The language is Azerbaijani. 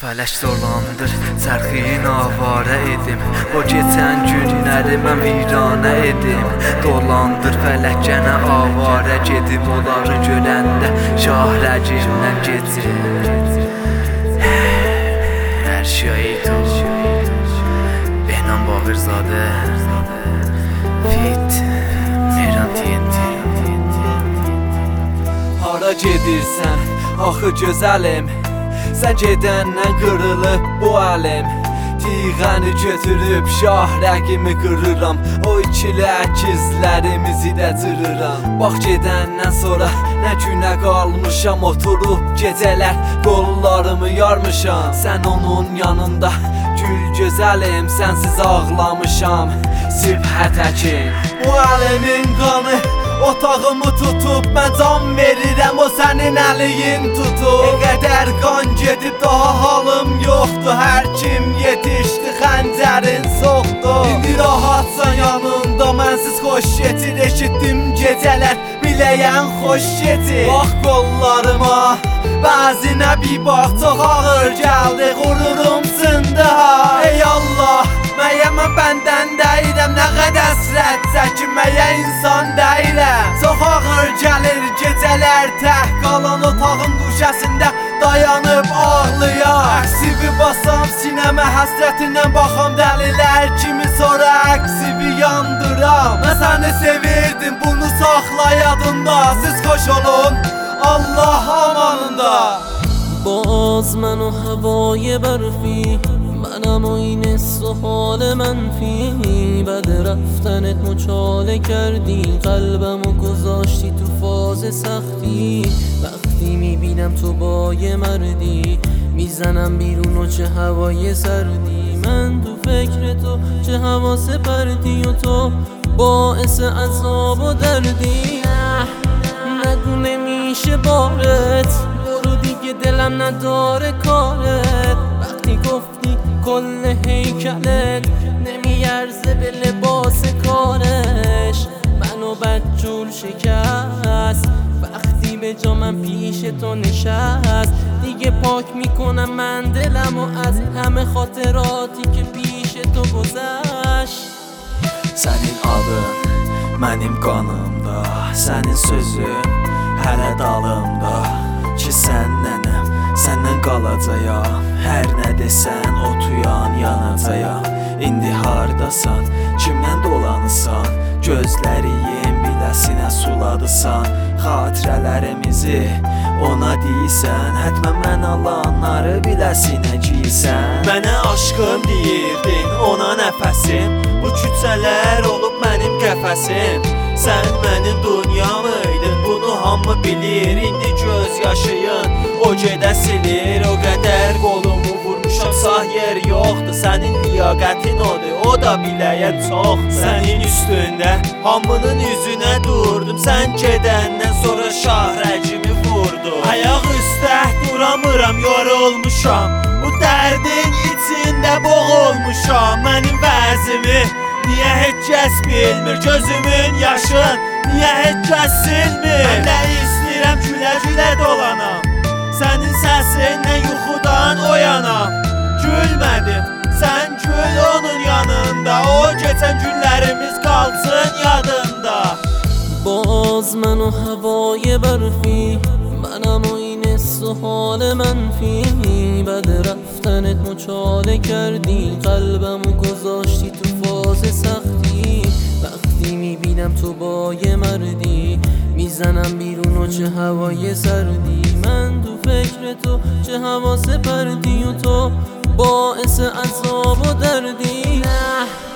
Fələk dolandır, çərxin avara edim. O keçən günləri mən viranə edim. Dolandır fələk gənə avara gedim. Onları görəndə şahrəcimdən keçir. Hər şey tu Behnam Bağırzadə Fit Mehran TNT. Hara gedirsən, axı gözəlim. Sən gedəndən qırılıb bu əlim. Tiğəni götürüb şahrəqimi qırıram. O ikili əkizlərimizi də cırıram. Bax gedəndən sonra nə günə qalmışam. Oturub gecələr qollarımı yarmışam. Sən onun yanında gül gözəlim. Sənsiz ağlamışam sibhətəkin. Bu əlimin qanı otağımı tutub, mən can verirəm, o sənin əliyin tutub. Qədər qan gedib daha halım yoxdur. Hər kim yetişdi xəncərin soxdu. İndi rahatsan yanında, mənsiz xoş getir. Eşitdim gecələr biləyən xoş getir. Bax qollarıma, bəzinə bir bax. Çox ağır gəldi, qururum sındı ha. Ey Allah, məyər mən bəndən deyirəm. Nə qədər həsrət çəkim, məyər insan deyirəm. Çox ağır gəlir gecələr tək qalan otağın quşəsində dayanıb ağlayar. Əksivi basam sinəmə, həsrətindən baxam dəlilər kimi. Sonra əksivi yandıram. Mən səni sevirdim, bunu saxla yadında. Siz xoş olun, Allah amanında. باز من و هوای برفی، منم و این حس و حال منفی. بعد رفتنت مچاله کردی، قلبمو گذاشتی تو فاز سختی. وقتی میبینم تو با یه مردی، میزنم بیرون و چه هوای سردی. من تو فکر تو چه حواس پردی، و تو باعث عذاب و دردی. نگو نمیشه بارت، برو دیگه دلم نداره کارت. وقتی گفتی کل هیکلت نمیارزه به لباس کارش، منو بدجور شکست. وقتی به جا من پیش تو نشست، دیگه پاک میکنم من دلمو از همه خاطراتی که پیش تو گذشت. Sənin adın mənim qanımda, sənin sözün hələ dalımda. Ki sənnənəm, səndən qalacayam. Hər nə desən otuyan yanacayam. İndi hardasan, kimdən dolanırsan? Gözləriyim biləsinə suladısan. Xatirələrimizi ona deyirsən, hətmən mən alanları biləsinə giysən. Mənə aşkım deyirdin, ona nəfəsim. Bu küçələr olub mənim qəfəsim. Sən mənim dünyamıydın, bunu hamı bilir. İndi göz yaşayın, o gedə silir. O qədər qolumu vurmuşam, sah yer yoxdur. Sənin liyaqətin odur, o da biləyən çox. Sənin üstündə hamının üzünə durdum. Sən gedəndən sonra şahrəcimi vurdu. Ayaq üstə duramıram, yorulmuşam. Bu dərdin içində boğulmuşam. Mənim vəzimi niyə heç kəs bilmir? Gözümün yaşın niyə heç kəs silmir? Mən də istəyirəm gülə-gülə dolanam, sənin səsinlə yuxudan oyanam. Gülmədim, sən gül onun yanında. O keçən günlərimiz qalsın yadında. باز من و هوای برفی، منم و این حس و حال منفی. بعد رفتنت مچاله کردی، قلبمو گذاشتی تو فاز سختی. وقتی میبینم تو با یه مردی، میزنم بیرون و چه هوای سردی. من تو فکر تو چه حواس پردی، و تو باعث عذاب و دردی.